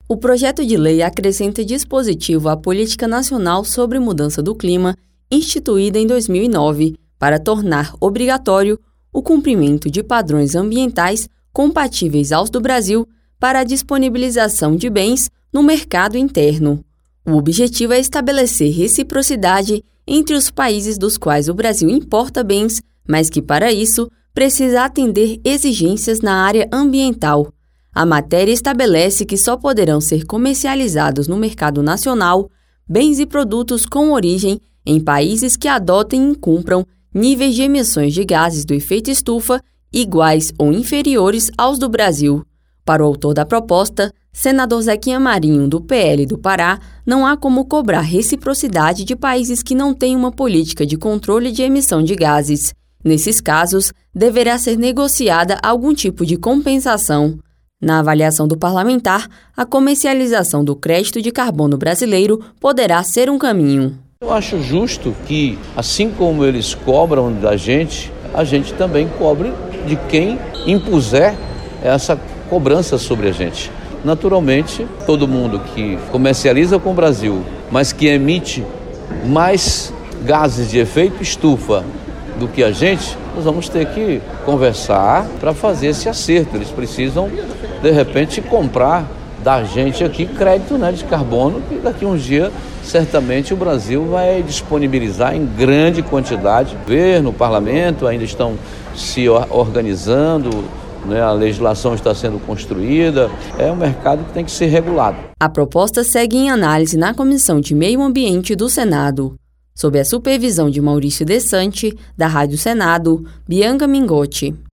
O projeto de lei acrescenta dispositivo à Política Nacional sobre Mudança do Clima, instituída em 2009, para tornar obrigatório o cumprimento de padrões ambientais compatíveis aos do Brasil para a disponibilização de bens no mercado interno. O objetivo é estabelecer reciprocidade entre os países dos quais o Brasil importa bens, mas que, para isso, precisa atender exigências na área ambiental. A matéria estabelece que só poderão ser comercializados no mercado nacional bens e produtos com origem em países que adotem e cumpram níveis de emissões de gases do efeito estufa iguais ou inferiores aos do Brasil. Para o autor da proposta, senador Zequinha Marinho, do PL do Pará, não há como cobrar reciprocidade de países que não têm uma política de controle de emissão de gases. Nesses casos, deverá ser negociada algum tipo de compensação. Na avaliação do parlamentar, a comercialização do crédito de carbono brasileiro poderá ser um caminho. Eu acho justo que, assim como eles cobram da gente, a gente também cobre de quem impuser essa cobrança sobre a gente. Naturalmente, todo mundo que comercializa com o Brasil, mas que emite mais gases de efeito estufa do que a gente, nós vamos ter que conversar para fazer esse acerto. Eles precisam, de repente, comprar da gente aqui crédito, de carbono, que daqui a uns dias, certamente, o Brasil vai disponibilizar em grande quantidade. O governo, o parlamento ainda estão se organizando, a legislação está sendo construída, é um mercado que tem que ser regulado. A proposta segue em análise na Comissão de Meio Ambiente do Senado. Sob a supervisão de Maurício Desante, da Rádio Senado, Bianca Mingotti.